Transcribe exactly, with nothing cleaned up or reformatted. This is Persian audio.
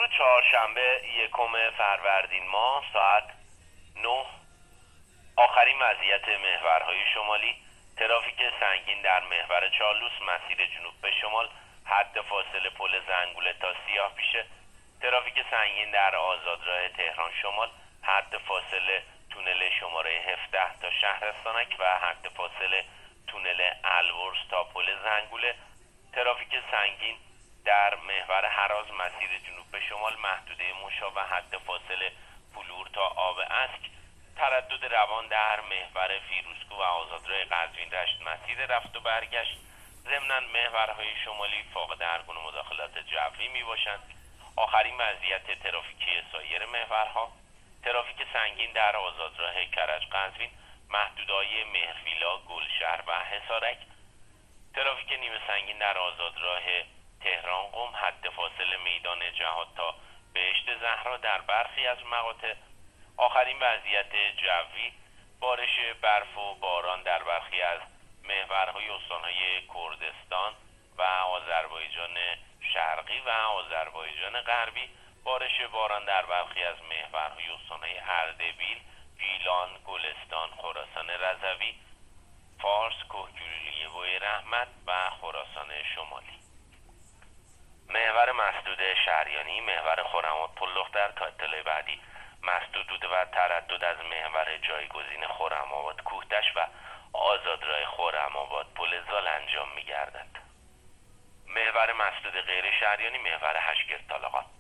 امروز چهارشنبه یکم فروردین ماه ساعت نه. آخرین وضعیت محورهای شمالی: ترافیک سنگین در محور چالوس مسیر جنوب به شمال حد فاصله پل زنگوله تا سیاه پیشه. ترافیک سنگین در آزادراه تهران شمال حد فاصله تونل شماره هفده تا شهرستانک و حد فاصله تونل البرز تا پل زنگوله. ترافیک سنگین در محور هراز مسیر جنوب به شمال محدوده مشا و حد فاصله فلور تا آب اسک. تردد روان در محور فیروزکو و آزادراه قزوین رشت مسیر رفت و برگشت. ضمناً محورهای شمالی فاقد هر گونه مداخلات جوی می باشند. آخرین وضعیت ترافیکی سایر محورها: ترافیک سنگین در آزادراه کرج قزوین محدودهای مهرویلا، گلشهر و حصارک. ترافیک نیمه سنگین در آزادراه تهران قم حد فاصله میدان جهاد تا بهشت زهرا در برخی از مقاطع. آخرین وضعیت جوی: بارش برف و باران در برخی از محورهای استانهای کردستان و آذربایجان شرقی و آذربایجان غربی. بارش باران در برخی از محورهای استانهای اردبیل، گیلان، گلستان، خراسان رضوی، فارس، کهگیلویه و رحمت و خراسان شمالی. محور مسدود شهریانی: محور خرم‌آباد پلدختر تا اطلاع بعدی مسدود بوده و تردد از محور جایگزین خرم‌آباد کوهتش و آزادراه خرم‌آباد پل زال انجام می‌گردد. محور مسدود غیر شهریانی: محور هشگرد طالقان.